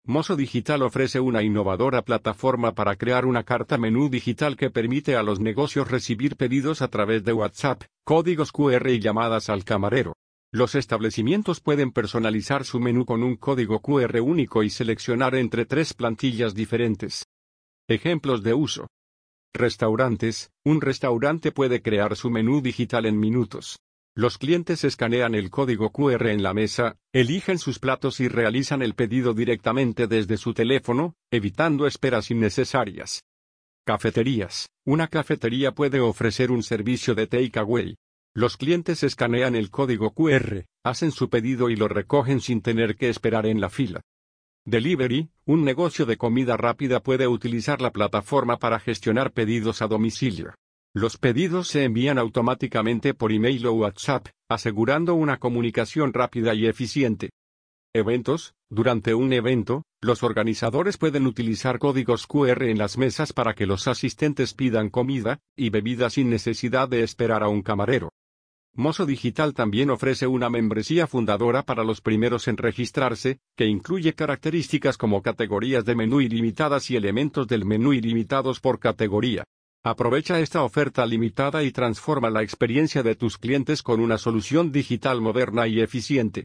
Mozo Digital ofrece una innovadora plataforma para crear una carta menú digital que permite a los negocios recibir pedidos a través de WhatsApp, códigos QR y llamadas al camarero. Los establecimientos pueden personalizar su menú con un código QR único y seleccionar entre 3 plantillas diferentes. Ejemplos de uso. Restaurantes. Un restaurante puede crear su menú digital en minutos. Los clientes escanean el código QR en la mesa, eligen sus platos y realizan el pedido directamente desde su teléfono, evitando esperas innecesarias. Cafeterías. Una cafetería puede ofrecer un servicio de takeaway. Los clientes escanean el código QR, hacen su pedido y lo recogen sin tener que esperar en la fila. Delivery. Un negocio de comida rápida puede utilizar la plataforma para gestionar pedidos a domicilio. Los pedidos se envían automáticamente por email o WhatsApp, asegurando una comunicación rápida y eficiente. Eventos. Durante un evento, los organizadores pueden utilizar códigos QR en las mesas para que los asistentes pidan comida y bebidas sin necesidad de esperar a un camarero. Mozo Digital también ofrece una membresía fundadora para los primeros en registrarse, que incluye características como categorías de menú ilimitadas y elementos del menú ilimitados por categoría. Aprovecha esta oferta limitada y transforma la experiencia de tus clientes con una solución digital moderna y eficiente.